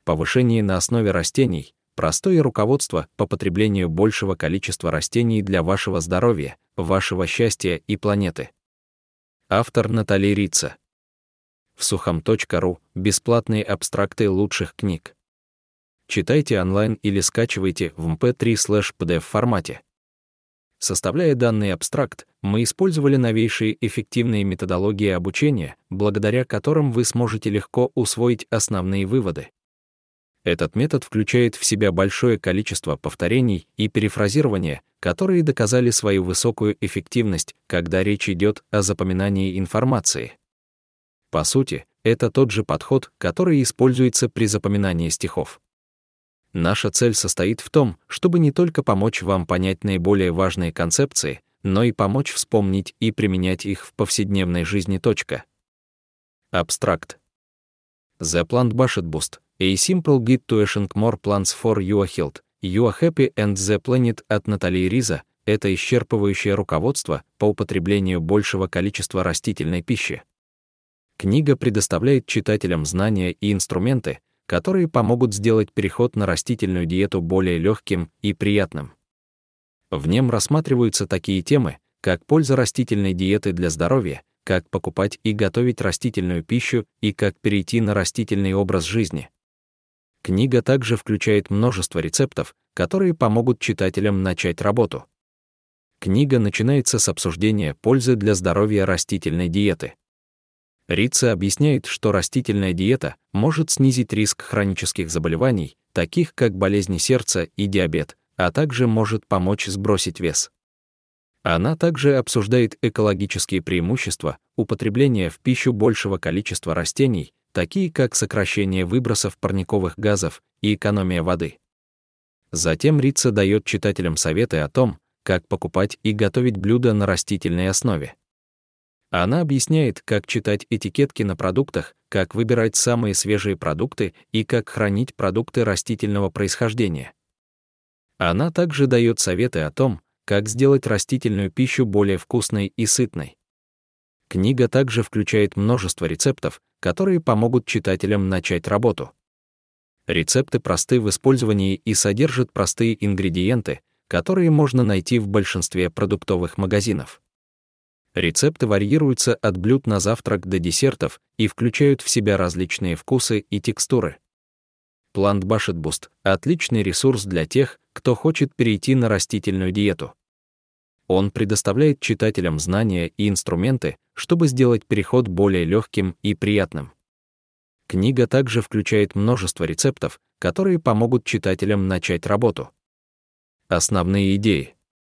повышение на основе растений, простое руководство по потреблению большего количества растений для вашего здоровья, вашего счастья и планеты. Автор Натали Рица. В сухом.ру бесплатные абстракты лучших книг. Читайте онлайн или скачивайте в mp3/pdf формате. Составляя данный абстракт, мы использовали новейшие эффективные методологии обучения, благодаря которым вы сможете легко усвоить основные выводы. Этот метод включает в себя большое количество повторений и перефразирования, которые доказали свою высокую эффективность, когда речь идет о запоминании информации. По сути, это тот же подход, который используется при запоминании стихов. Наша цель состоит в том, чтобы не только помочь вам понять наиболее важные концепции, но и помочь вспомнить и применять их в повседневной жизни. Абстракт. The Plant Bashed Boost. A simple guide to achieving more plants for your health, your happy and the planet от Натали Риза — это исчерпывающее руководство по употреблению большего количества растительной пищи. Книга предоставляет читателям знания и инструменты, которые помогут сделать переход на растительную диету более легким и приятным. В нем рассматриваются такие темы, как польза растительной диеты для здоровья, как покупать и готовить растительную пищу и как перейти на растительный образ жизни. Книга также включает множество рецептов, которые помогут читателям начать работу. Книга начинается с обсуждения пользы для здоровья растительной диеты. Рица объясняет, что растительная диета может снизить риск хронических заболеваний, таких как болезни сердца и диабет, а также может помочь сбросить вес. Она также обсуждает экологические преимущества употребления в пищу большего количества растений, такие как сокращение выбросов парниковых газов и экономия воды. Затем Рица дает читателям советы о том, как покупать и готовить блюда на растительной основе. Она объясняет, как читать этикетки на продуктах, как выбирать самые свежие продукты и как хранить продукты растительного происхождения. Она также дает советы о том, как сделать растительную пищу более вкусной и сытной. Книга также включает множество рецептов, которые помогут читателям начать работу. Рецепты просты в использовании и содержат простые ингредиенты, которые можно найти в большинстве продуктовых магазинов. Рецепты варьируются от блюд на завтрак до десертов и включают в себя различные вкусы и текстуры. Plant Bashed Boost — отличный ресурс для тех, кто хочет перейти на растительную диету. Он предоставляет читателям знания и инструменты, чтобы сделать переход более легким и приятным. Книга также включает множество рецептов, которые помогут читателям начать работу. Основные идеи.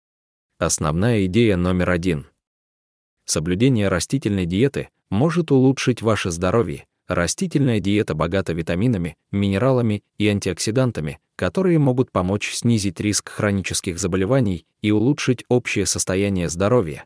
Основная идея номер 1. Соблюдение растительной диеты может улучшить ваше здоровье. Растительная диета богата витаминами, минералами и антиоксидантами, которые могут помочь снизить риск хронических заболеваний и улучшить общее состояние здоровья.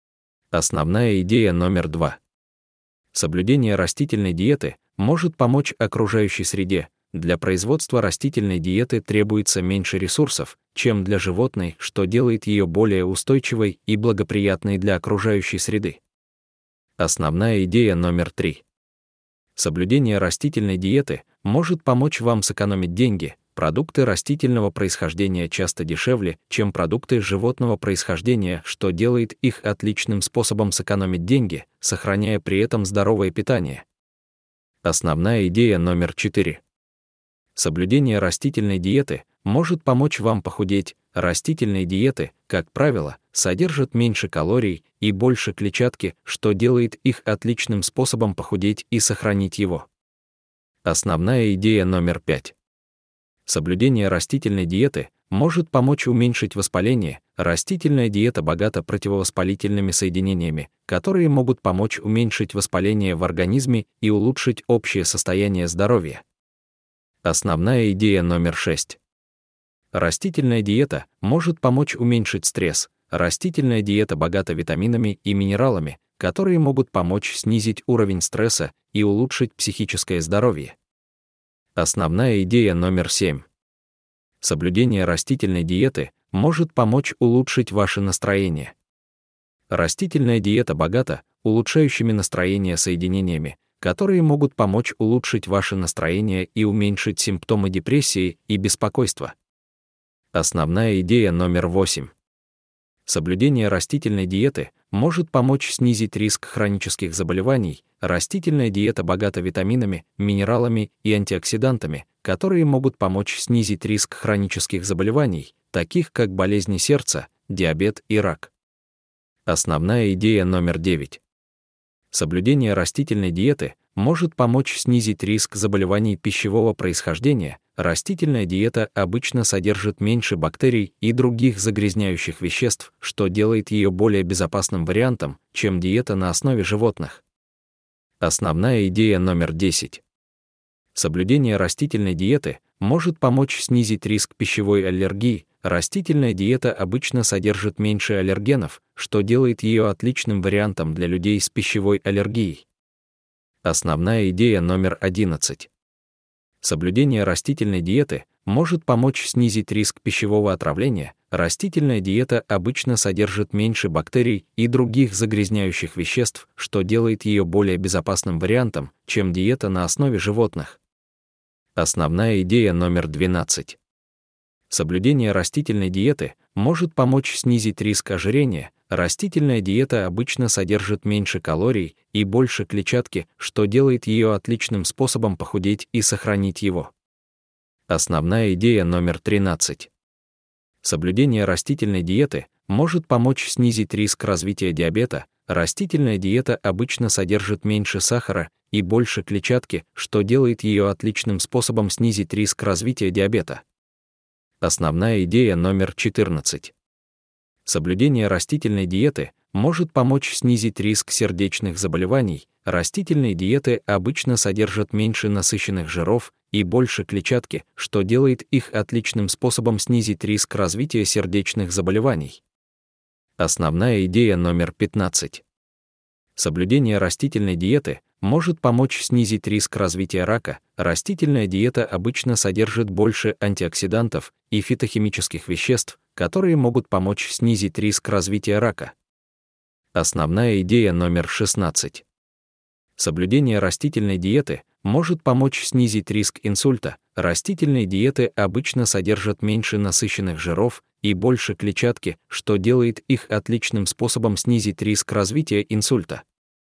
Основная идея номер 2. Соблюдение растительной диеты может помочь окружающей среде. Для производства растительной диеты требуется меньше ресурсов, чем для животной, что делает ее более устойчивой и благоприятной для окружающей среды. Основная идея номер 3. Соблюдение растительной диеты может помочь вам сэкономить деньги. Продукты растительного происхождения часто дешевле, чем продукты животного происхождения, что делает их отличным способом сэкономить деньги, сохраняя при этом здоровое питание. Основная идея номер 4. Соблюдение растительной диеты может помочь вам похудеть. Растительные диеты, как правило, содержат меньше калорий и больше клетчатки, что делает их отличным способом похудеть и сохранить его. Основная идея номер 5. Соблюдение растительной диеты может помочь уменьшить воспаление. Растительная диета богата противовоспалительными соединениями, которые могут помочь уменьшить воспаление в организме и улучшить общее состояние здоровья. Основная идея номер 6. Растительная диета может помочь уменьшить стресс. Растительная диета богата витаминами и минералами, которые могут помочь снизить уровень стресса и улучшить психическое здоровье. Основная идея номер 7. Соблюдение растительной диеты может помочь улучшить ваше настроение. Растительная диета богата улучшающими настроение соединениями, которые могут помочь улучшить ваше настроение и уменьшить симптомы депрессии и беспокойства. Основная идея номер 8. Соблюдение растительной диеты может помочь снизить риск хронических заболеваний. Растительная диета богата витаминами, минералами и антиоксидантами, которые могут помочь снизить риск хронических заболеваний, таких как болезни сердца, диабет и рак. Основная идея номер 9. Соблюдение растительной диеты может помочь снизить риск заболеваний пищевого происхождения. Растительная диета обычно содержит меньше бактерий и других загрязняющих веществ, что делает ее более безопасным вариантом, чем диета на основе животных. Основная идея номер 10. Соблюдение растительной диеты может помочь снизить риск пищевой аллергии. Растительная диета обычно содержит меньше аллергенов, что делает ее отличным вариантом для людей с пищевой аллергией. Основная идея номер 11. Соблюдение растительной диеты может помочь снизить риск пищевого отравления. Растительная диета обычно содержит меньше бактерий и других загрязняющих веществ, что делает ее более безопасным вариантом, чем диета на основе животных. Основная идея номер 12. Соблюдение растительной диеты может помочь снизить риск ожирения. Растительная диета обычно содержит меньше калорий и больше клетчатки, что делает ее отличным способом похудеть и сохранить его. Основная идея номер 13. Соблюдение растительной диеты может помочь снизить риск развития диабета. Растительная диета обычно содержит меньше сахара и больше клетчатки, что делает ее отличным способом снизить риск развития диабета. Основная идея номер 14. Соблюдение растительной диеты может помочь снизить риск сердечных заболеваний. Растительные диеты обычно содержат меньше насыщенных жиров и больше клетчатки, что делает их отличным способом снизить риск развития сердечных заболеваний. Основная идея номер 15. Соблюдение растительной диеты может помочь снизить риск развития рака. Растительная диета обычно содержит больше антиоксидантов и фитохимических веществ, которые могут помочь снизить риск развития рака. Основная идея номер 16. Соблюдение растительной диеты может помочь снизить риск инсульта. Растительные диеты обычно содержат меньше насыщенных жиров и больше клетчатки, что делает их отличным способом снизить риск развития инсульта.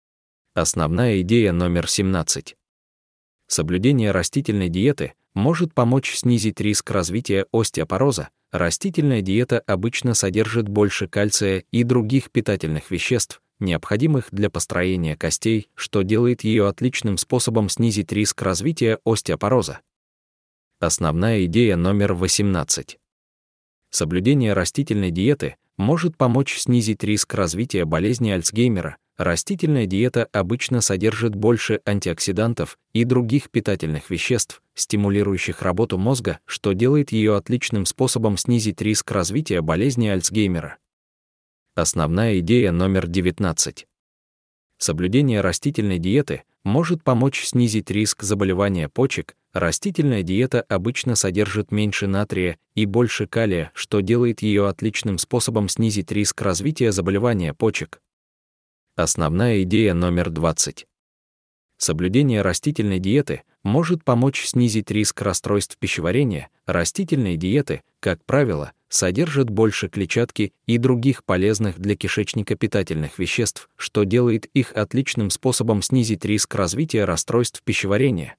Основная идея номер 17. Соблюдение растительной диеты может помочь снизить риск развития остеопороза. Растительная диета обычно содержит больше кальция и других питательных веществ, необходимых для построения костей, что делает ее отличным способом снизить риск развития остеопороза. Основная идея номер 18. Соблюдение растительной диеты может помочь снизить риск развития болезни Альцгеймера. Растительная диета обычно содержит больше антиоксидантов и других питательных веществ, стимулирующих работу мозга, что делает ее отличным способом снизить риск развития болезни Альцгеймера. Основная идея номер 19. Соблюдение растительной диеты может помочь снизить риск заболевания почек. Растительная диета обычно содержит меньше натрия и больше калия, что делает ее отличным способом снизить риск развития заболевания почек. Основная идея номер 20. Соблюдение растительной диеты может помочь снизить риск расстройств пищеварения. Растительные диеты, как правило, содержат больше клетчатки и других полезных для кишечника питательных веществ, что делает их отличным способом снизить риск развития расстройств пищеварения.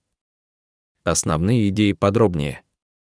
Основные идеи подробнее.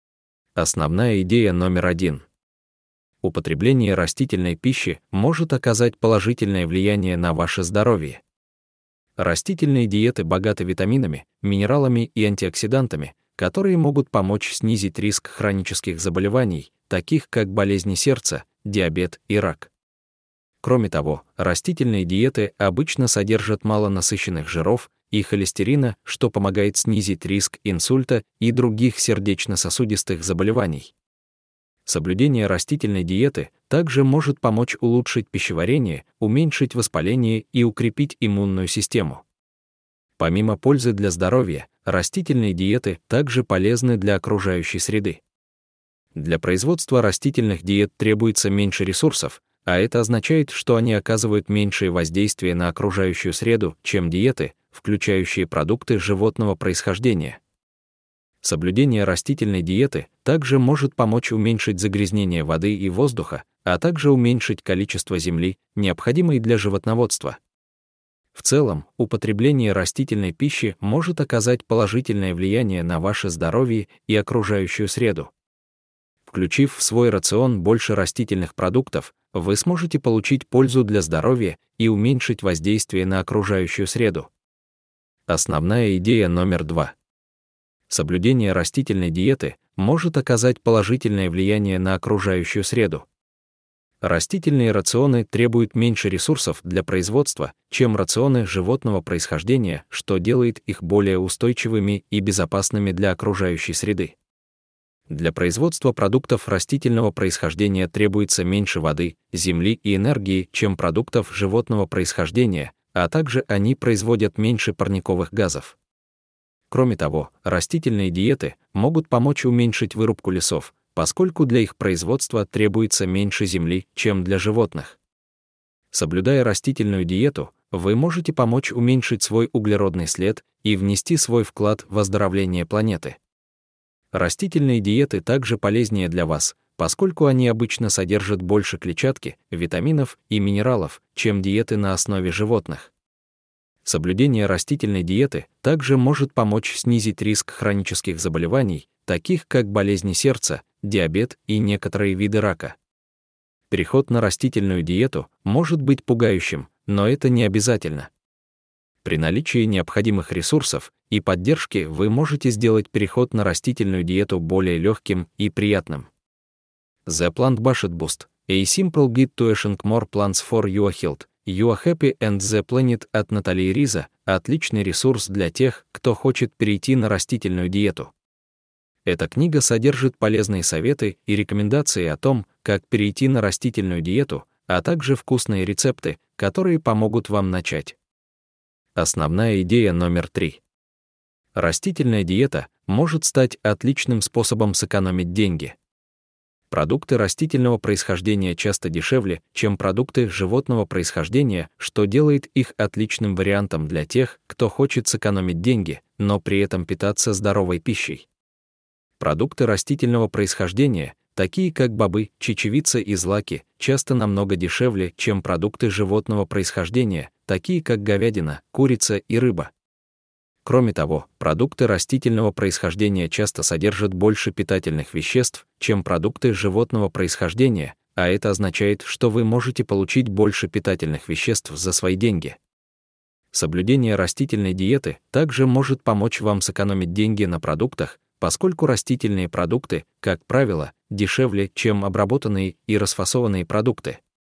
Основная идея номер 1. Употребление растительной пищи может оказать положительное влияние на ваше здоровье. Растительные диеты богаты витаминами, минералами и антиоксидантами, которые могут помочь снизить риск хронических заболеваний, таких как болезни сердца, диабет и рак. Кроме того, растительные диеты обычно содержат мало насыщенных жиров и холестерина, что помогает снизить риск инсульта и других сердечно-сосудистых заболеваний. Соблюдение растительной диеты также может помочь улучшить пищеварение, уменьшить воспаление и укрепить иммунную систему. Помимо пользы для здоровья, растительные диеты также полезны для окружающей среды. Для производства растительных диет требуется меньше ресурсов, а это означает, что они оказывают меньшее воздействие на окружающую среду, чем диеты, включающие продукты животного происхождения. Соблюдение растительной диеты также может помочь уменьшить загрязнение воды и воздуха, а также уменьшить количество земли, необходимой для животноводства. В целом, употребление растительной пищи может оказать положительное влияние на ваше здоровье и окружающую среду. Включив в свой рацион больше растительных продуктов, вы сможете получить пользу для здоровья и уменьшить воздействие на окружающую среду. Основная идея номер 2. Соблюдение растительной диеты может оказать положительное влияние на окружающую среду. Растительные рационы требуют меньше ресурсов для производства, чем рационы животного происхождения, что делает их более устойчивыми и безопасными для окружающей среды. Для производства продуктов растительного происхождения требуется меньше воды, земли и энергии, чем продуктов животного происхождения, а также они производят меньше парниковых газов. Кроме того, растительные диеты могут помочь уменьшить вырубку лесов, поскольку для их производства требуется меньше земли, чем для животных. Соблюдая растительную диету, вы можете помочь уменьшить свой углеродный след и внести свой вклад в оздоровление планеты. Растительные диеты также полезнее для вас, поскольку они обычно содержат больше клетчатки, витаминов и минералов, чем диеты на основе животных. Соблюдение растительной диеты также может помочь снизить риск хронических заболеваний, таких как болезни сердца, диабет и некоторые виды рака. Переход на растительную диету может быть пугающим, но это не обязательно. При наличии необходимых ресурсов и поддержки вы можете сделать переход на растительную диету более легким и приятным. The Plant Bashed Boost – A Simple Guide to Eating More Plants for Your Health, You Are Happy and the Planet от Натали Риза – отличный ресурс для тех, кто хочет перейти на растительную диету. Эта книга содержит полезные советы и рекомендации о том, как перейти на растительную диету, а также вкусные рецепты, которые помогут вам начать. Основная идея номер 3. Растительная диета может стать отличным способом сэкономить деньги. Продукты растительного происхождения часто дешевле, чем продукты животного происхождения, что делает их отличным вариантом для тех, кто хочет сэкономить деньги, но при этом питаться здоровой пищей. Продукты растительного происхождения, такие как бобы, чечевица и злаки, часто намного дешевле, чем продукты животного происхождения, такие как говядина, курица и рыба. Кроме того, продукты растительного происхождения часто содержат больше питательных веществ, чем продукты животного происхождения, а это означает, что вы можете получить больше питательных веществ за свои деньги. Соблюдение растительной диеты также может помочь вам сэкономить деньги на продуктах, поскольку растительные продукты, как правило, дешевле, чем обработанные и расфасованные продукты.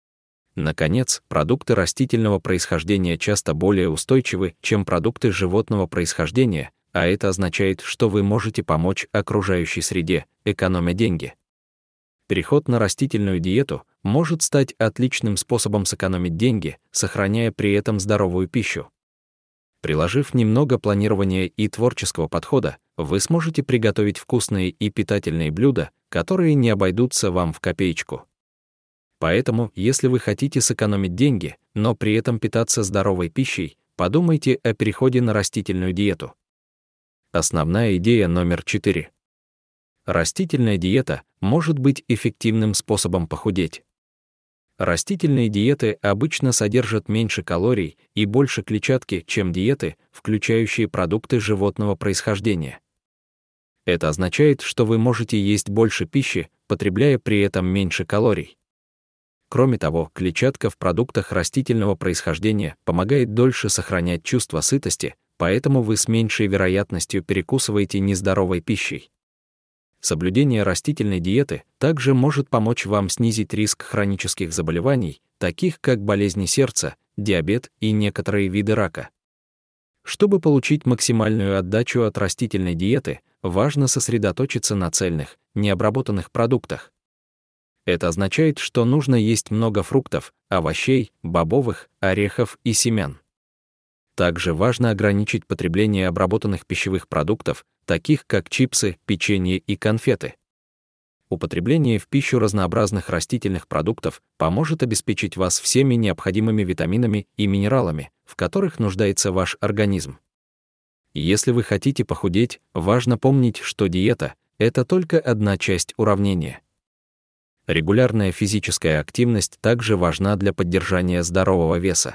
Наконец, продукты растительного происхождения часто более устойчивы, чем продукты животного происхождения, а это означает, что вы можете помочь окружающей среде, экономя деньги. Переход на растительную диету может стать отличным способом сэкономить деньги, сохраняя при этом здоровую пищу. Приложив немного планирования и творческого подхода, вы сможете приготовить вкусные и питательные блюда, которые не обойдутся вам в копеечку. Поэтому, если вы хотите сэкономить деньги, но при этом питаться здоровой пищей, подумайте о переходе на растительную диету. Основная идея номер 4. Растительная диета может быть эффективным способом похудеть. Растительные диеты обычно содержат меньше калорий и больше клетчатки, чем диеты, включающие продукты животного происхождения. Это означает, что вы можете есть больше пищи, потребляя при этом меньше калорий. Кроме того, клетчатка в продуктах растительного происхождения помогает дольше сохранять чувство сытости, поэтому вы с меньшей вероятностью перекусываете нездоровой пищей. Соблюдение растительной диеты также может помочь вам снизить риск хронических заболеваний, таких как болезни сердца, диабет и некоторые виды рака. Чтобы получить максимальную отдачу от растительной диеты, важно сосредоточиться на цельных, необработанных продуктах. Это означает, что нужно есть много фруктов, овощей, бобовых, орехов и семян. Также важно ограничить потребление обработанных пищевых продуктов, таких как чипсы, печенье и конфеты. Употребление в пищу разнообразных растительных продуктов поможет обеспечить вас всеми необходимыми витаминами и минералами, в которых нуждается ваш организм. Если вы хотите похудеть, важно помнить, что диета — это только одна часть уравнения. Регулярная физическая активность также важна для поддержания здорового веса.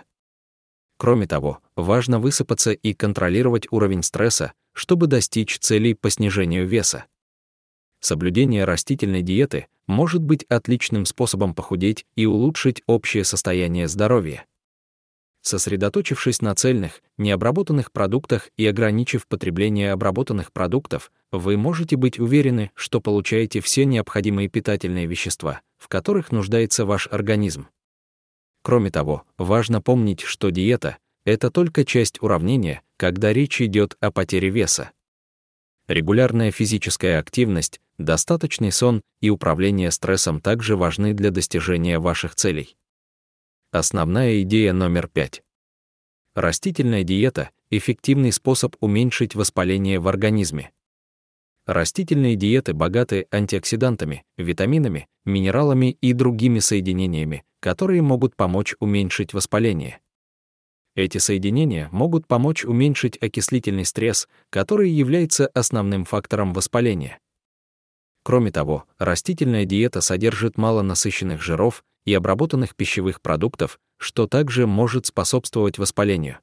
Кроме того, важно высыпаться и контролировать уровень стресса, чтобы достичь целей по снижению веса. Соблюдение растительной диеты может быть отличным способом похудеть и улучшить общее состояние здоровья. Сосредоточившись на цельных, необработанных продуктах и ограничив потребление обработанных продуктов, вы можете быть уверены, что получаете все необходимые питательные вещества, в которых нуждается ваш организм. Кроме того, важно помнить, что диета — это только часть уравнения, когда речь идет о потере веса. Регулярная физическая активность, достаточный сон и управление стрессом также важны для достижения ваших целей. Основная идея номер 5. Растительная диета — эффективный способ уменьшить воспаление в организме. Растительные диеты богаты антиоксидантами, витаминами, минералами и другими соединениями, которые могут помочь уменьшить воспаление. Эти соединения могут помочь уменьшить окислительный стресс, который является основным фактором воспаления. Кроме того, растительная диета содержит мало насыщенных жиров и обработанных пищевых продуктов, что также может способствовать воспалению.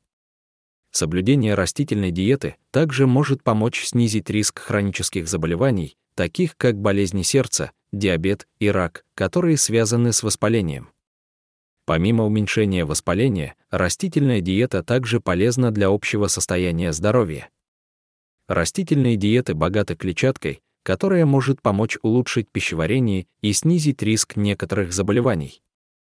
Соблюдение растительной диеты также может помочь снизить риск хронических заболеваний, таких как болезни сердца, диабет и рак, которые связаны с воспалением. Помимо уменьшения воспаления, растительная диета также полезна для общего состояния здоровья. Растительные диеты богаты клетчаткой, которая может помочь улучшить пищеварение и снизить риск некоторых заболеваний.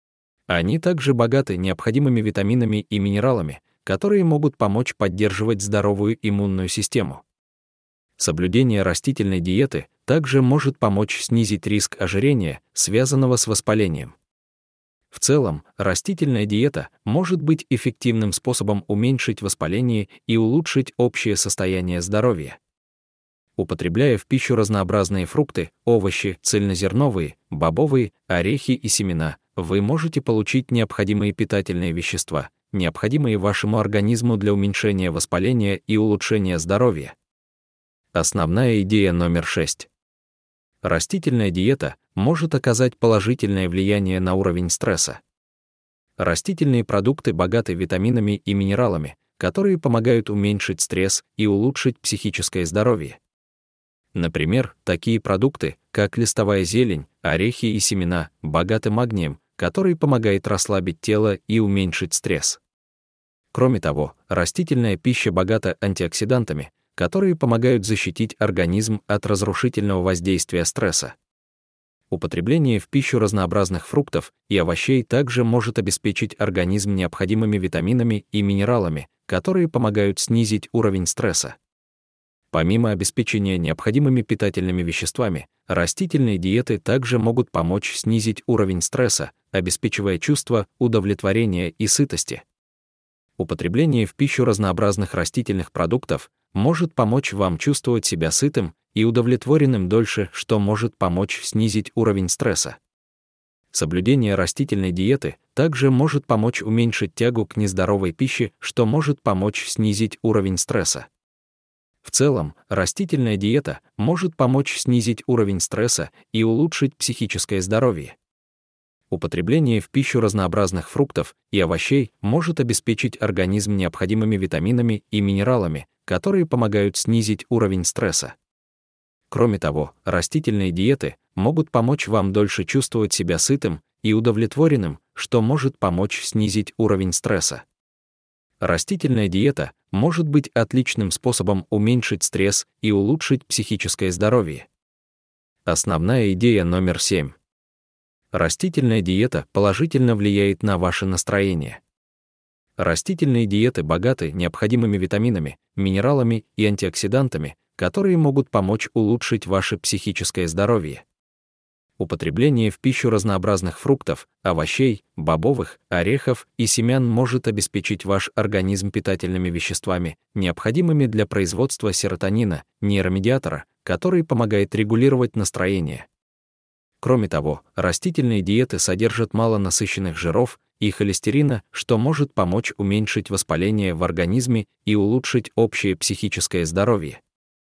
Они также богаты необходимыми витаминами и минералами, которые могут помочь поддерживать здоровую иммунную систему. Соблюдение растительной диеты также может помочь снизить риск ожирения, связанного с воспалением. В целом, растительная диета может быть эффективным способом уменьшить воспаление и улучшить общее состояние здоровья. Употребляя в пищу разнообразные фрукты, овощи, цельнозерновые, бобовые, орехи и семена, вы можете получить необходимые питательные вещества, необходимые вашему организму для уменьшения воспаления и улучшения здоровья. Основная идея номер 6. Растительная диета может оказать положительное влияние на уровень стресса. Растительные продукты богаты витаминами и минералами, которые помогают уменьшить стресс и улучшить психическое здоровье. Например, такие продукты, как листовая зелень, орехи и семена, богаты магнием, который помогает расслабить тело и уменьшить стресс. Кроме того, растительная пища богата антиоксидантами, которые помогают защитить организм от разрушительного воздействия стресса. Употребление в пищу разнообразных фруктов и овощей также может обеспечить организм необходимыми витаминами и минералами, которые помогают снизить уровень стресса. Помимо обеспечения необходимыми питательными веществами, растительные диеты также могут помочь снизить уровень стресса, обеспечивая чувство удовлетворения и сытости. Употребление в пищу разнообразных растительных продуктов может помочь вам чувствовать себя сытым и удовлетворенным дольше, что может помочь снизить уровень стресса. Соблюдение растительной диеты также может помочь уменьшить тягу к нездоровой пище, что может помочь снизить уровень стресса. В целом, растительная диета может помочь снизить уровень стресса и улучшить психическое здоровье. Употребление в пищу разнообразных фруктов и овощей может обеспечить организм необходимыми витаминами и минералами, которые помогают снизить уровень стресса. Кроме того, растительные диеты могут помочь вам дольше чувствовать себя сытым и удовлетворенным, что может помочь снизить уровень стресса. Растительная диета может быть отличным способом уменьшить стресс и улучшить психическое здоровье. Основная идея номер 7. Растительная диета положительно влияет на ваше настроение. Растительные диеты богаты необходимыми витаминами, минералами и антиоксидантами, которые могут помочь улучшить ваше психическое здоровье. Употребление в пищу разнообразных фруктов, овощей, бобовых, орехов и семян может обеспечить ваш организм питательными веществами, необходимыми для производства серотонина, нейромедиатора, который помогает регулировать настроение. Кроме того, растительные диеты содержат мало насыщенных жиров и холестерина, что может помочь уменьшить воспаление в организме и улучшить общее психическое здоровье.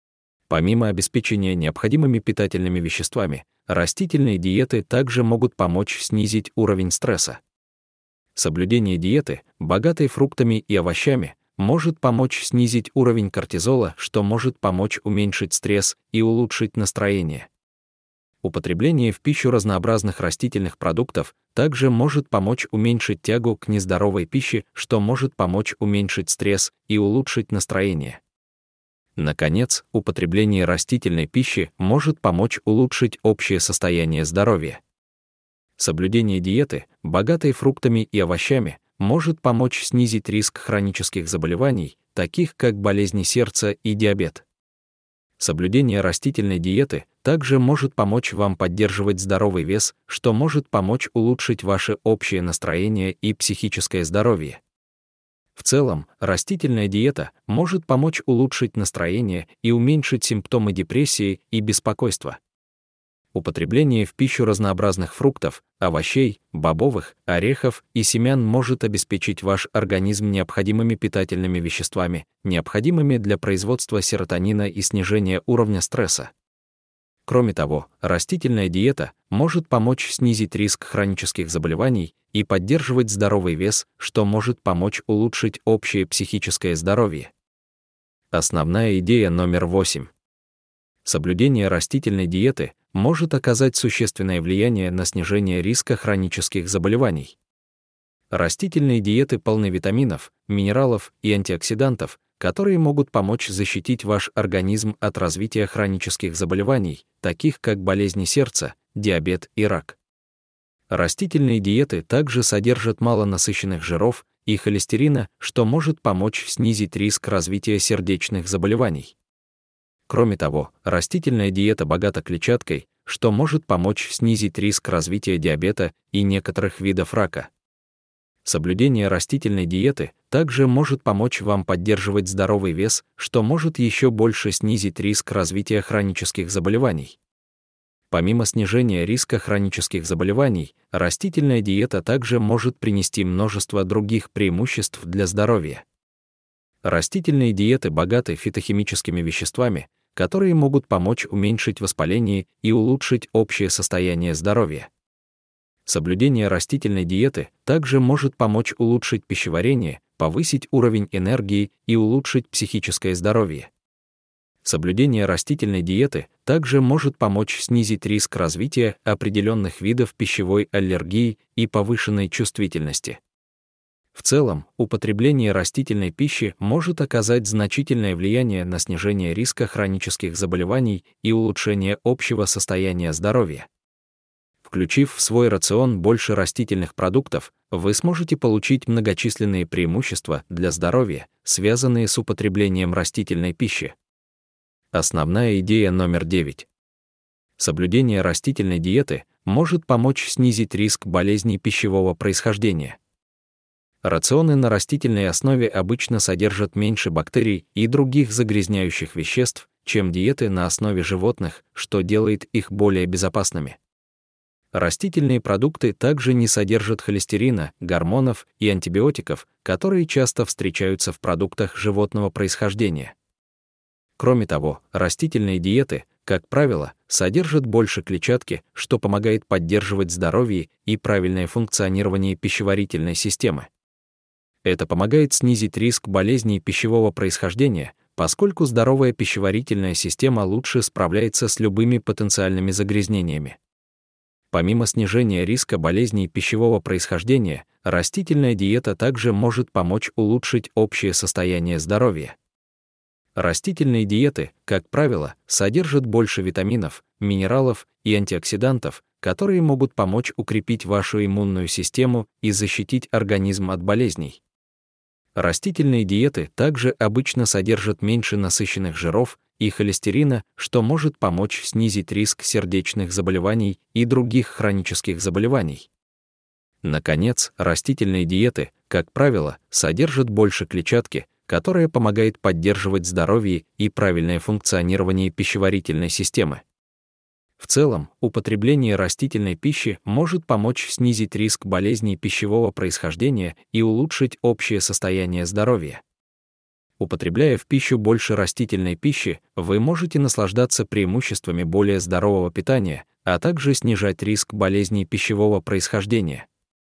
Помимо обеспечения необходимыми питательными веществами, растительные диеты также могут помочь снизить уровень стресса. Соблюдение диеты, богатой фруктами и овощами, может помочь снизить уровень кортизола, что может помочь уменьшить стресс и улучшить настроение. Употребление в пищу разнообразных растительных продуктов также может помочь уменьшить тягу к нездоровой пище, что может помочь уменьшить стресс и улучшить настроение. Наконец, употребление растительной пищи может помочь улучшить общее состояние здоровья. Соблюдение диеты, богатой фруктами и овощами, может помочь снизить риск хронических заболеваний, таких как болезни сердца и диабет. Соблюдение растительной диеты также может помочь вам поддерживать здоровый вес, что может помочь улучшить ваше общее настроение и психическое здоровье. В целом, растительная диета может помочь улучшить настроение и уменьшить симптомы депрессии и беспокойства. Употребление в пищу разнообразных фруктов, овощей, бобовых, орехов и семян может обеспечить ваш организм необходимыми питательными веществами, необходимыми для производства серотонина и снижения уровня стресса. Кроме того, растительная диета может помочь снизить риск хронических заболеваний и поддерживать здоровый вес, что может помочь улучшить общее психическое здоровье. Основная идея номер 8. Соблюдение растительной диеты может оказать существенное влияние на снижение риска хронических заболеваний. Растительные диеты полны витаминов, минералов и антиоксидантов, которые могут помочь защитить ваш организм от развития хронических заболеваний, таких как болезни сердца, диабет и рак. Растительные диеты также содержат мало насыщенных жиров и холестерина, что может помочь снизить риск развития сердечных заболеваний. Кроме того, растительная диета богата клетчаткой, что может помочь снизить риск развития диабета и некоторых видов рака. Соблюдение растительной диеты также может помочь вам поддерживать здоровый вес, что может еще больше снизить риск развития хронических заболеваний. Помимо снижения риска хронических заболеваний, растительная диета также может принести множество других преимуществ для здоровья. Растительные диеты богаты фитохимическими веществами, которые могут помочь уменьшить воспаление и улучшить общее состояние здоровья. Соблюдение растительной диеты также может помочь улучшить пищеварение, повысить уровень энергии и улучшить психическое здоровье. Соблюдение растительной диеты также может помочь снизить риск развития определенных видов пищевой аллергии и повышенной чувствительности. В целом, употребление растительной пищи может оказать значительное влияние на снижение риска хронических заболеваний и улучшение общего состояния здоровья. Включив в свой рацион больше растительных продуктов, вы сможете получить многочисленные преимущества для здоровья, связанные с употреблением растительной пищи. Основная идея номер 9. Соблюдение растительной диеты может помочь снизить риск болезней пищевого происхождения. Рационы на растительной основе обычно содержат меньше бактерий и других загрязняющих веществ, чем диеты на основе животных, что делает их более безопасными. Растительные продукты также не содержат холестерина, гормонов и антибиотиков, которые часто встречаются в продуктах животного происхождения. Кроме того, растительные диеты, как правило, содержат больше клетчатки, что помогает поддерживать здоровье и правильное функционирование пищеварительной системы. Это помогает снизить риск болезней пищевого происхождения, поскольку здоровая пищеварительная система лучше справляется с любыми потенциальными загрязнениями. Помимо снижения риска болезней пищевого происхождения, растительная диета также может помочь улучшить общее состояние здоровья. Растительные диеты, как правило, содержат больше витаминов, минералов и антиоксидантов, которые могут помочь укрепить вашу иммунную систему и защитить организм от болезней. Растительные диеты также обычно содержат меньше насыщенных жиров и холестерина, что может помочь снизить риск сердечных заболеваний и других хронических заболеваний. Наконец, растительные диеты, как правило, содержат больше клетчатки, которая помогает поддерживать здоровье и правильное функционирование пищеварительной системы. В целом, употребление растительной пищи может помочь снизить риск болезней пищевого происхождения и улучшить общее состояние здоровья. Употребляя в пищу больше растительной пищи, вы можете наслаждаться преимуществами более здорового питания, а также снижать риск болезней пищевого происхождения.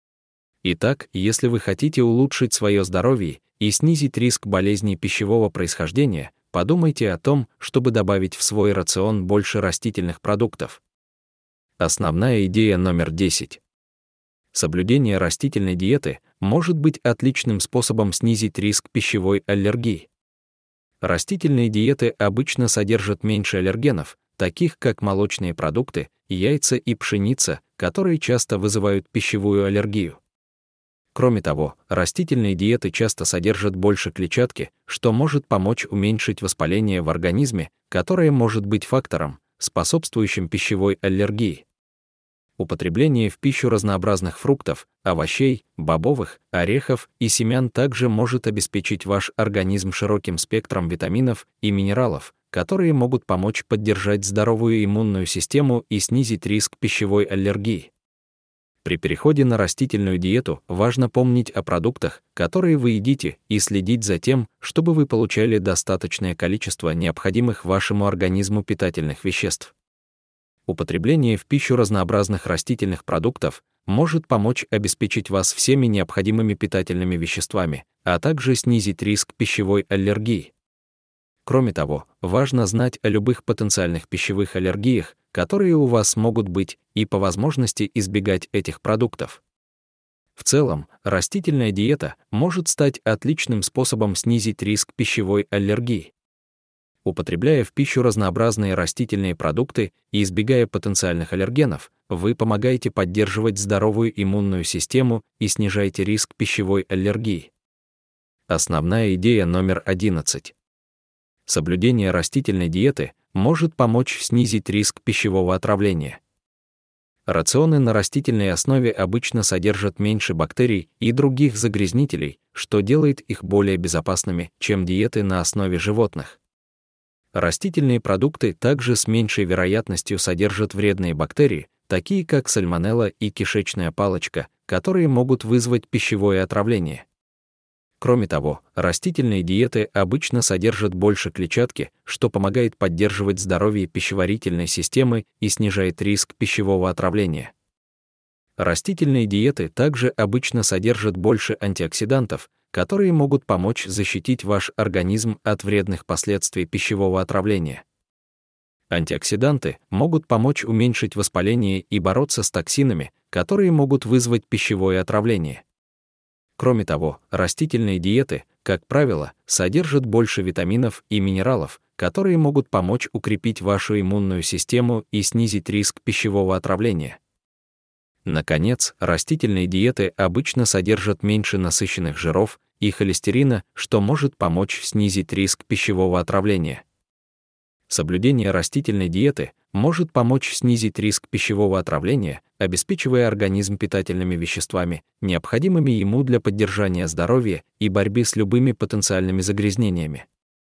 Итак, если вы хотите улучшить свое здоровье и снизить риск болезней пищевого происхождения, подумайте о том, чтобы добавить в свой рацион больше растительных продуктов. Основная идея номер 10. Соблюдение растительной диеты может быть отличным способом снизить риск пищевой аллергии. Растительные диеты обычно содержат меньше аллергенов, таких как молочные продукты, яйца и пшеница, которые часто вызывают пищевую аллергию. Кроме того, растительные диеты часто содержат больше клетчатки, что может помочь уменьшить воспаление в организме, которое может быть фактором, способствующим пищевой аллергии. Употребление в пищу разнообразных фруктов, овощей, бобовых, орехов и семян также может обеспечить ваш организм широким спектром витаминов и минералов, которые могут помочь поддержать здоровую иммунную систему и снизить риск пищевой аллергии. При переходе на растительную диету важно помнить о продуктах, которые вы едите, и следить за тем, чтобы вы получали достаточное количество необходимых вашему организму питательных веществ. Употребление в пищу разнообразных растительных продуктов может помочь обеспечить вас всеми необходимыми питательными веществами, а также снизить риск пищевой аллергии. Кроме того, важно знать о любых потенциальных пищевых аллергиях, которые у вас могут быть, и по возможности избегать этих продуктов. В целом, растительная диета может стать отличным способом снизить риск пищевой аллергии. Употребляя в пищу разнообразные растительные продукты и избегая потенциальных аллергенов, вы помогаете поддерживать здоровую иммунную систему и снижаете риск пищевой аллергии. Основная идея номер 11. Соблюдение растительной диеты может помочь снизить риск пищевого отравления. Рационы на растительной основе обычно содержат меньше бактерий и других загрязнителей, что делает их более безопасными, чем диеты на основе животных. Растительные продукты также с меньшей вероятностью содержат вредные бактерии, такие как сальмонелла и кишечная палочка, которые могут вызвать пищевое отравление. Кроме того, растительные диеты обычно содержат больше клетчатки, что помогает поддерживать здоровье пищеварительной системы и снижает риск пищевого отравления. Растительные диеты также обычно содержат больше антиоксидантов, которые могут помочь защитить ваш организм от вредных последствий пищевого отравления. Антиоксиданты могут помочь уменьшить воспаление и бороться с токсинами, которые могут вызвать пищевое отравление. Кроме того, растительные диеты, как правило, содержат больше витаминов и минералов, которые могут помочь укрепить вашу иммунную систему и снизить риск пищевого отравления. Наконец, растительные диеты обычно содержат меньше насыщенных жиров и холестерина, что может помочь снизить риск пищевого отравления. Соблюдение растительной диеты может помочь снизить риск пищевого отравления, обеспечивая организм питательными веществами, необходимыми ему для поддержания здоровья и борьбы с любыми потенциальными загрязнениями.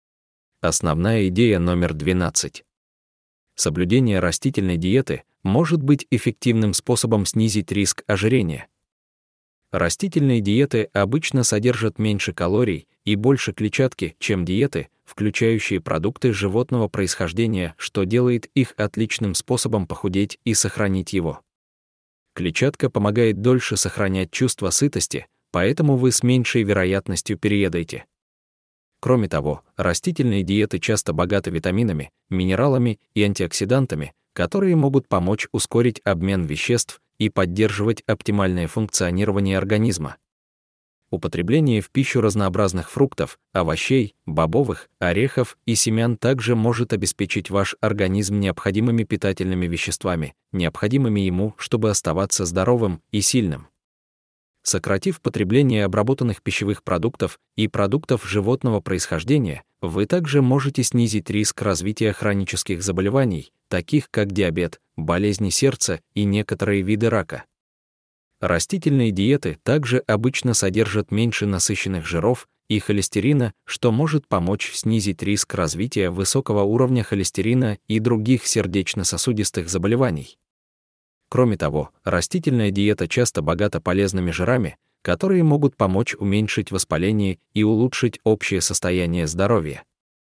Основная идея номер 12. Соблюдение растительной диеты может быть эффективным способом снизить риск ожирения. Растительные диеты обычно содержат меньше калорий и больше клетчатки, чем диеты, включающие продукты животного происхождения, что делает их отличным способом похудеть и сохранить его. Клетчатка помогает дольше сохранять чувство сытости, поэтому вы с меньшей вероятностью переедаете. Кроме того, растительные диеты часто богаты витаминами, минералами и антиоксидантами, которые могут помочь ускорить обмен веществ и поддерживать оптимальное функционирование организма. Употребление в пищу разнообразных фруктов, овощей, бобовых, орехов и семян также может обеспечить ваш организм необходимыми питательными веществами, необходимыми ему, чтобы оставаться здоровым и сильным. Сократив потребление обработанных пищевых продуктов и продуктов животного происхождения, вы также можете снизить риск развития хронических заболеваний, таких как диабет, болезни сердца и некоторые виды рака. Растительные диеты также обычно содержат меньше насыщенных жиров и холестерина, что может помочь снизить риск развития высокого уровня холестерина и других сердечно-сосудистых заболеваний. Кроме того, растительная диета часто богата полезными жирами, которые могут помочь уменьшить воспаление и улучшить общее состояние здоровья.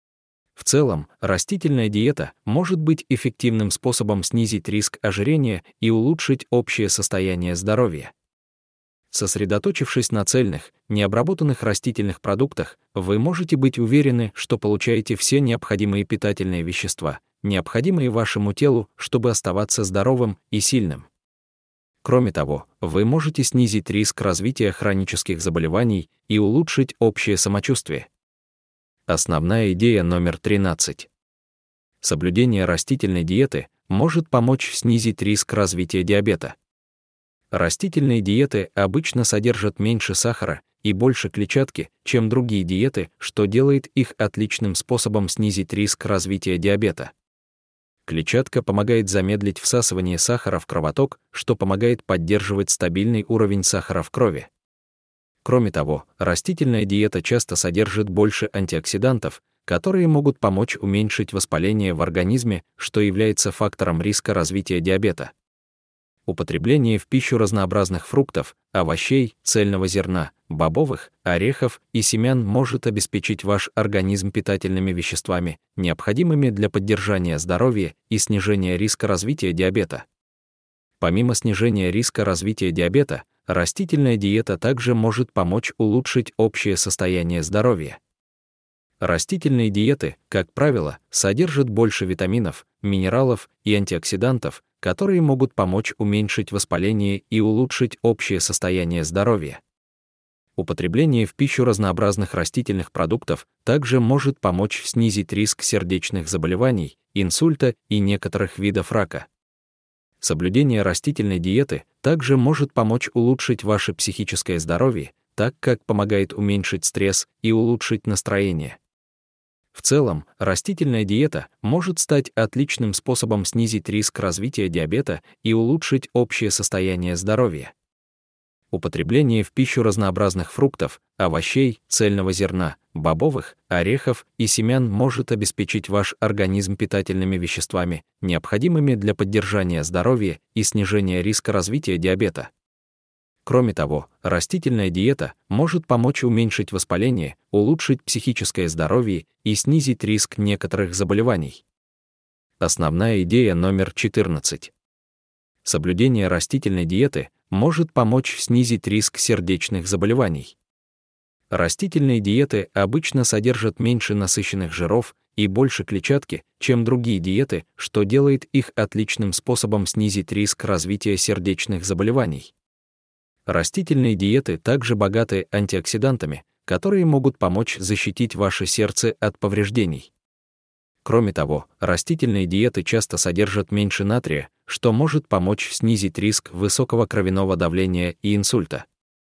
В целом, растительная диета может быть эффективным способом снизить риск ожирения и улучшить общее состояние здоровья. Сосредоточившись на цельных, необработанных растительных продуктах, вы можете быть уверены, что получаете все необходимые питательные вещества, необходимые вашему телу, чтобы оставаться здоровым и сильным. Кроме того, вы можете снизить риск развития хронических заболеваний и улучшить общее самочувствие. Основная идея номер 13. Соблюдение растительной диеты может помочь снизить риск развития диабета. Растительные диеты обычно содержат меньше сахара и больше клетчатки, чем другие диеты, что делает их отличным способом снизить риск развития диабета. Клетчатка помогает замедлить всасывание сахара в кровоток, что помогает поддерживать стабильный уровень сахара в крови. Кроме того, растительная диета часто содержит больше антиоксидантов, которые могут помочь уменьшить воспаление в организме, что является фактором риска развития диабета. Употребление в пищу разнообразных фруктов, овощей, цельного зерна, бобовых, орехов и семян может обеспечить ваш организм питательными веществами, необходимыми для поддержания здоровья и снижения риска развития диабета. Помимо снижения риска развития диабета, растительная диета также может помочь улучшить общее состояние здоровья. Растительные диеты, как правило, содержат больше витаминов, минералов и антиоксидантов, которые могут помочь уменьшить воспаление и улучшить общее состояние здоровья. Употребление в пищу разнообразных растительных продуктов также может помочь снизить риск сердечных заболеваний, инсульта и некоторых видов рака. Соблюдение растительной диеты также может помочь улучшить ваше психическое здоровье, так как помогает уменьшить стресс и улучшить настроение. В целом, растительная диета может стать отличным способом снизить риск развития диабета и улучшить общее состояние здоровья. Употребление в пищу разнообразных фруктов, овощей, цельного зерна, бобовых, орехов и семян может обеспечить ваш организм питательными веществами, необходимыми для поддержания здоровья и снижения риска развития диабета. Кроме того, растительная диета может помочь уменьшить воспаление, улучшить психическое здоровье и снизить риск некоторых заболеваний. Основная идея номер 14. Соблюдение растительной диеты может помочь снизить риск сердечных заболеваний. Растительные диеты обычно содержат меньше насыщенных жиров и больше клетчатки, чем другие диеты, что делает их отличным способом снизить риск развития сердечных заболеваний. Растительные диеты также богаты антиоксидантами, которые могут помочь защитить ваше сердце от повреждений. Кроме того, растительные диеты часто содержат меньше натрия, что может помочь снизить риск высокого кровяного давления и инсульта.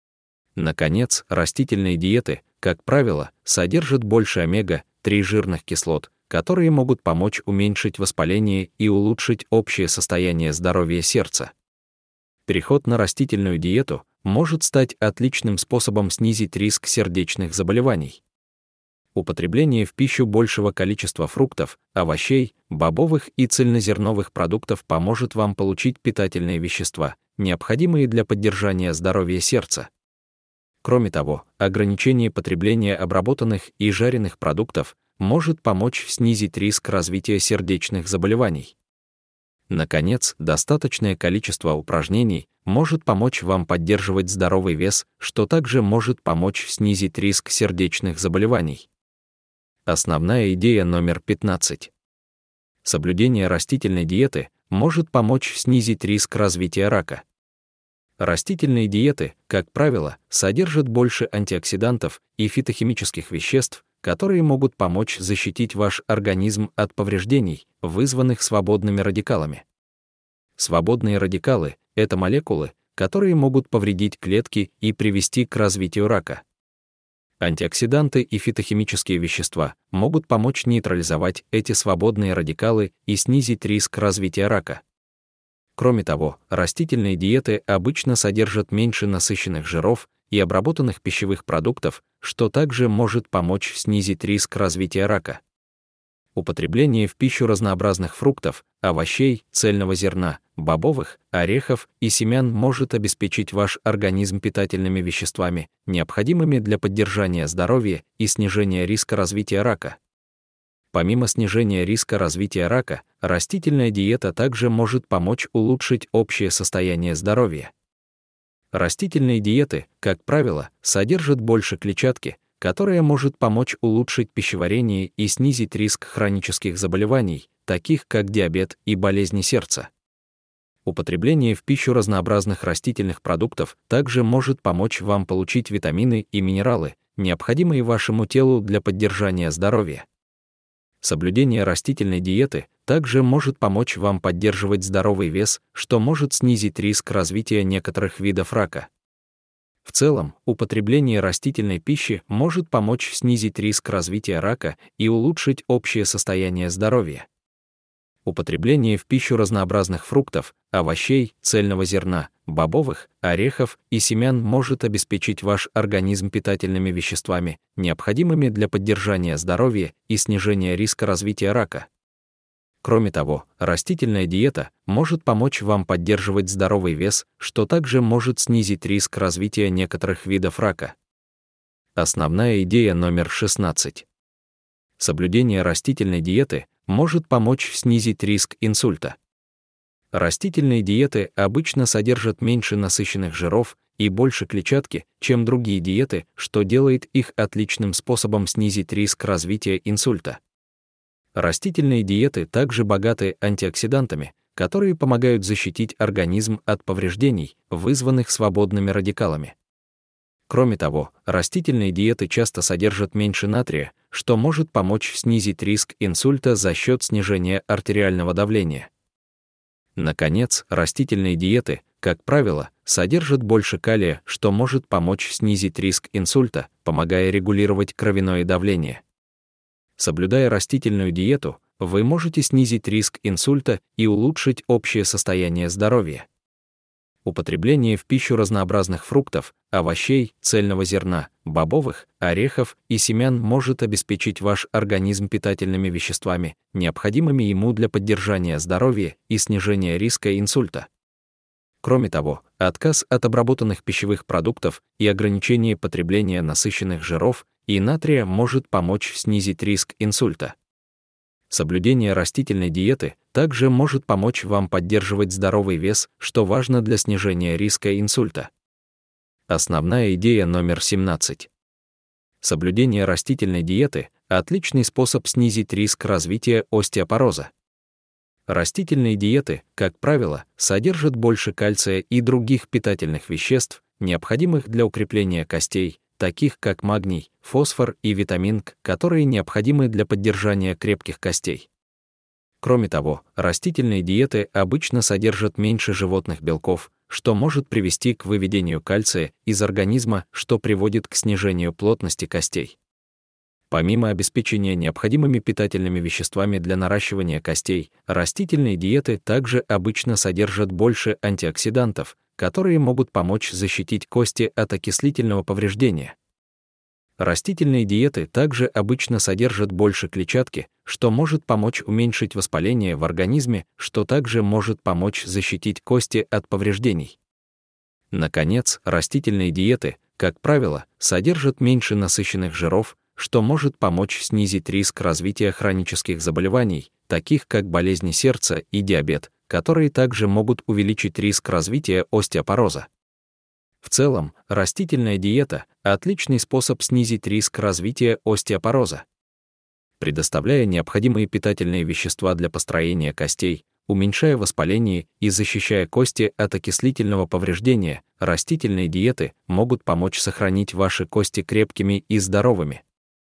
Наконец, растительные диеты, как правило, содержат больше омега-3 жирных кислот, которые могут помочь уменьшить воспаление и улучшить общее состояние здоровья сердца. Переход на растительную диету может стать отличным способом снизить риск сердечных заболеваний. Употребление в пищу большего количества фруктов, овощей, бобовых и цельнозерновых продуктов поможет вам получить питательные вещества, необходимые для поддержания здоровья сердца. Кроме того, ограничение потребления обработанных и жареных продуктов может помочь снизить риск развития сердечных заболеваний. Наконец, достаточное количество упражнений может помочь вам поддерживать здоровый вес, что также может помочь снизить риск сердечных заболеваний. Основная идея номер 15. Соблюдение растительной диеты может помочь снизить риск развития рака. Растительные диеты, как правило, содержат больше антиоксидантов и фитохимических веществ, которые могут помочь защитить ваш организм от повреждений, вызванных свободными радикалами. Свободные радикалы — это молекулы, которые могут повредить клетки и привести к развитию рака. Антиоксиданты и фитохимические вещества могут помочь нейтрализовать эти свободные радикалы и снизить риск развития рака. Кроме того, растительные диеты обычно содержат меньше насыщенных жиров и обработанных пищевых продуктов, что также может помочь снизить риск развития рака. Употребление в пищу разнообразных фруктов, овощей, цельного зерна, бобовых, орехов и семян может обеспечить ваш организм питательными веществами, необходимыми для поддержания здоровья и снижения риска развития рака. Помимо снижения риска развития рака, растительная диета также может помочь улучшить общее состояние здоровья. Растительные диеты, как правило, содержат больше клетчатки, которая может помочь улучшить пищеварение и снизить риск хронических заболеваний, таких как диабет и болезни сердца. Употребление в пищу разнообразных растительных продуктов также может помочь вам получить витамины и минералы, необходимые вашему телу для поддержания здоровья. Соблюдение растительной диеты также может помочь вам поддерживать здоровый вес, что может снизить риск развития некоторых видов рака. В целом, употребление растительной пищи может помочь снизить риск развития рака и улучшить общее состояние здоровья. Употребление в пищу разнообразных фруктов, овощей, цельного зерна, бобовых, орехов и семян может обеспечить ваш организм питательными веществами, необходимыми для поддержания здоровья и снижения риска развития рака. Кроме того, растительная диета может помочь вам поддерживать здоровый вес, что также может снизить риск развития некоторых видов рака. Основная идея номер 16. Соблюдение растительной диеты может помочь снизить риск инсульта. Растительные диеты обычно содержат меньше насыщенных жиров и больше клетчатки, чем другие диеты, что делает их отличным способом снизить риск развития инсульта. Растительные диеты также богаты антиоксидантами, которые помогают защитить организм от повреждений, вызванных свободными радикалами. Кроме того, растительные диеты часто содержат меньше натрия, что может помочь снизить риск инсульта за счет снижения артериального давления. Наконец, растительные диеты, как правило, содержат больше калия, что может помочь снизить риск инсульта, помогая регулировать кровяное давление. Соблюдая растительную диету, вы можете снизить риск инсульта и улучшить общее состояние здоровья. Употребление в пищу разнообразных фруктов, овощей, цельного зерна, бобовых, орехов и семян может обеспечить ваш организм питательными веществами, необходимыми ему для поддержания здоровья и снижения риска инсульта. Кроме того, отказ от обработанных пищевых продуктов и ограничение потребления насыщенных жиров и натрия может помочь снизить риск инсульта. Соблюдение растительной диеты также может помочь вам поддерживать здоровый вес, что важно для снижения риска инсульта. Основная идея номер 17. Соблюдение растительной диеты – отличный способ снизить риск развития остеопороза. Растительные диеты, как правило, содержат больше кальция и других питательных веществ, необходимых для укрепления костей, таких как магний, фосфор и витамин К, которые необходимы для поддержания крепких костей. Кроме того, растительные диеты обычно содержат меньше животных белков, что может привести к выведению кальция из организма, что приводит к снижению плотности костей. Помимо обеспечения необходимыми питательными веществами для наращивания костей, растительные диеты также обычно содержат больше антиоксидантов, которые могут помочь защитить кости от окислительного повреждения. Растительные диеты также обычно содержат больше клетчатки, что может помочь уменьшить воспаление в организме, что также может помочь защитить кости от повреждений. Наконец, растительные диеты, как правило, содержат меньше насыщенных жиров, что может помочь снизить риск развития хронических заболеваний, таких как болезни сердца и диабет, которые также могут увеличить риск развития остеопороза. В целом, растительная диета – отличный способ снизить риск развития остеопороза. Предоставляя необходимые питательные вещества для построения костей, уменьшая воспаление и защищая кости от окислительного повреждения, растительные диеты могут помочь сохранить ваши кости крепкими и здоровыми.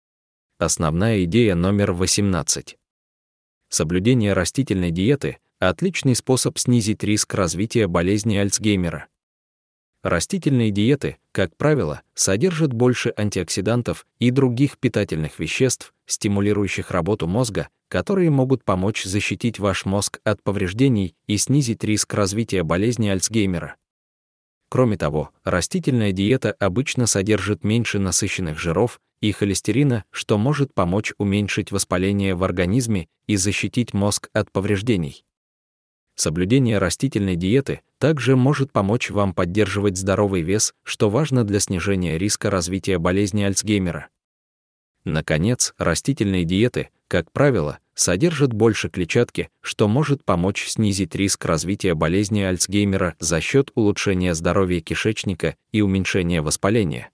Основная идея номер 18. Соблюдение растительной диеты – отличный способ снизить риск развития болезни Альцгеймера. Растительные диеты, как правило, содержат больше антиоксидантов и других питательных веществ, стимулирующих работу мозга, которые могут помочь защитить ваш мозг от повреждений и снизить риск развития болезни Альцгеймера. Кроме того, растительная диета обычно содержит меньше насыщенных жиров и холестерина, что может помочь уменьшить воспаление в организме и защитить мозг от повреждений. Соблюдение растительной диеты также может помочь вам поддерживать здоровый вес, что важно для снижения риска развития болезни Альцгеймера. Наконец, растительные диеты, как правило, содержат больше клетчатки, что может помочь снизить риск развития болезни Альцгеймера за счет улучшения здоровья кишечника и уменьшения воспаления.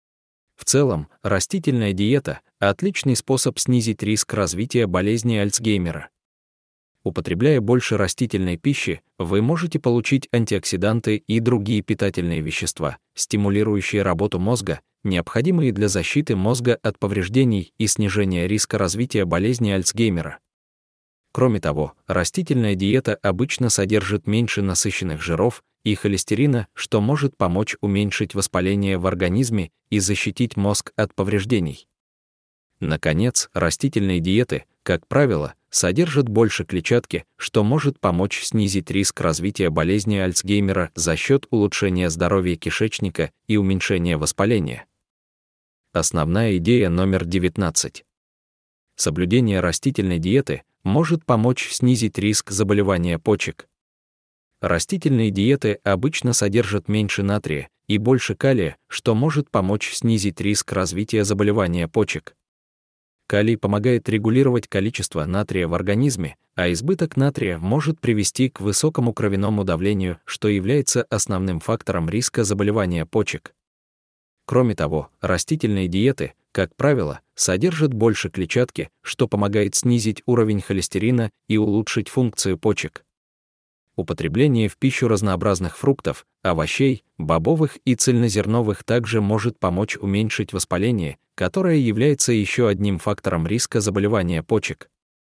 В целом, растительная диета – отличный способ снизить риск развития болезни Альцгеймера. Употребляя больше растительной пищи, вы можете получить антиоксиданты и другие питательные вещества, стимулирующие работу мозга, необходимые для защиты мозга от повреждений и снижения риска развития болезни Альцгеймера. Кроме того, растительная диета обычно содержит меньше насыщенных жиров и холестерина, что может помочь уменьшить воспаление в организме и защитить мозг от повреждений. Наконец, растительные диеты, как правило, содержат больше клетчатки, что может помочь снизить риск развития болезни Альцгеймера за счет улучшения здоровья кишечника и уменьшения воспаления. Основная идея номер 19. Соблюдение растительной диеты может помочь снизить риск заболевания почек. Растительные диеты обычно содержат меньше натрия и больше калия, что может помочь снизить риск развития заболевания почек. Калий помогает регулировать количество натрия в организме, а избыток натрия может привести к высокому кровяному давлению, что является основным фактором риска заболевания почек. Кроме того, растительные диеты, как правило, содержат больше клетчатки, что помогает снизить уровень холестерина и улучшить функцию почек. Употребление в пищу разнообразных фруктов, овощей, бобовых и цельнозерновых также может помочь уменьшить воспаление, которое является еще одним фактором риска заболевания почек.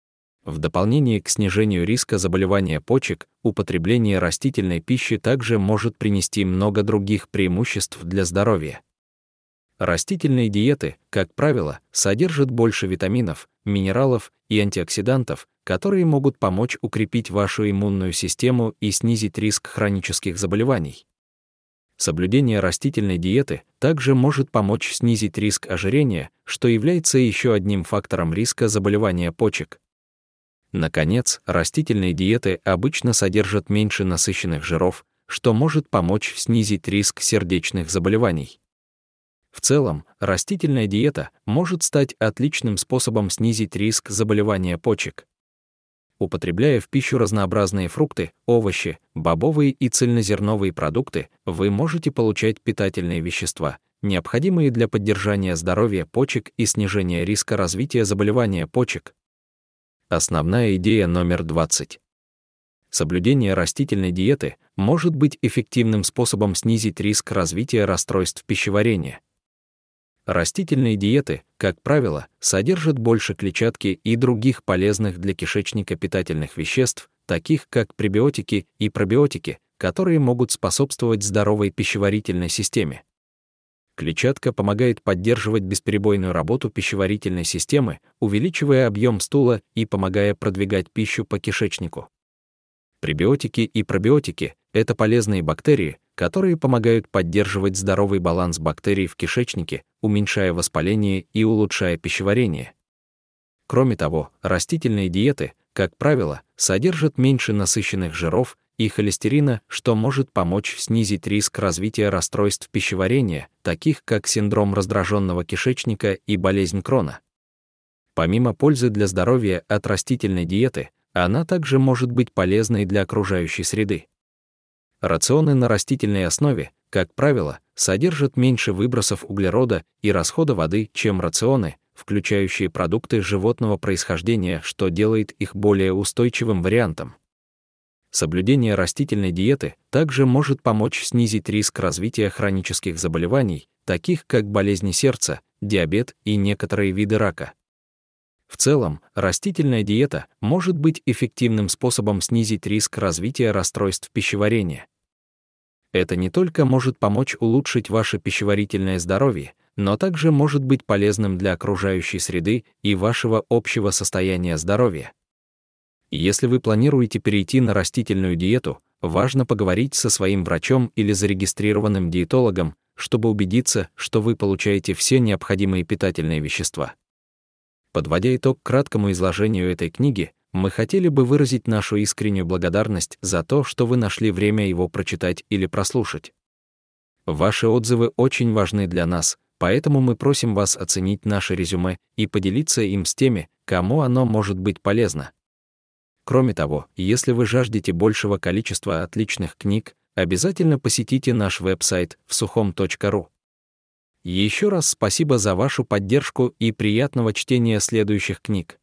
В дополнение к снижению риска заболевания почек, употребление растительной пищи также может принести много других преимуществ для здоровья. Растительные диеты, как правило, содержат больше витаминов, минералов и антиоксидантов, которые могут помочь укрепить вашу иммунную систему и снизить риск хронических заболеваний. Соблюдение растительной диеты также может помочь снизить риск ожирения, что является еще одним фактором риска заболевания почек. Наконец, растительные диеты обычно содержат меньше насыщенных жиров, что может помочь снизить риск сердечных заболеваний. В целом, растительная диета может стать отличным способом снизить риск заболевания почек. Употребляя в пищу разнообразные фрукты, овощи, бобовые и цельнозерновые продукты, вы можете получать питательные вещества, необходимые для поддержания здоровья почек и снижения риска развития заболевания почек. Основная идея номер 20. Соблюдение растительной диеты может быть эффективным способом снизить риск развития расстройств пищеварения. Растительные диеты, как правило, содержат больше клетчатки и других полезных для кишечника питательных веществ, таких как пребиотики и пробиотики, которые могут способствовать здоровой пищеварительной системе. Клетчатка помогает поддерживать бесперебойную работу пищеварительной системы, увеличивая объем стула и помогая продвигать пищу по кишечнику. Пребиотики и пробиотики — это полезные бактерии, которые помогают поддерживать здоровый баланс бактерий в кишечнике, уменьшая воспаление и улучшая пищеварение. Кроме того, растительные диеты, как правило, содержат меньше насыщенных жиров и холестерина, что может помочь снизить риск развития расстройств пищеварения, таких как синдром раздраженного кишечника и болезнь Крона. Помимо пользы для здоровья от растительной диеты, она также может быть полезной для окружающей среды. Рационы на растительной основе, как правило, содержат меньше выбросов углерода и расхода воды, чем рационы, включающие продукты животного происхождения, что делает их более устойчивым вариантом. Соблюдение растительной диеты также может помочь снизить риск развития хронических заболеваний, таких как болезни сердца, диабет и некоторые виды рака. В целом, растительная диета может быть эффективным способом снизить риск развития расстройств пищеварения. Это не только может помочь улучшить ваше пищеварительное здоровье, но также может быть полезным для окружающей среды и вашего общего состояния здоровья. Если вы планируете перейти на растительную диету, Важно поговорить со своим врачом или зарегистрированным диетологом, чтобы убедиться, что вы получаете все необходимые питательные вещества. Подводя итог краткому изложению этой книги, мы хотели бы выразить нашу искреннюю благодарность за то, что вы нашли время его прочитать или прослушать. Ваши отзывы очень важны для нас, поэтому мы просим вас оценить наше резюме и поделиться им с теми, кому оно может быть полезно. Кроме того, если вы жаждете большего количества отличных книг, обязательно посетите наш веб-сайт vsuchom.ru. Еще раз спасибо за вашу поддержку и приятного чтения следующих книг.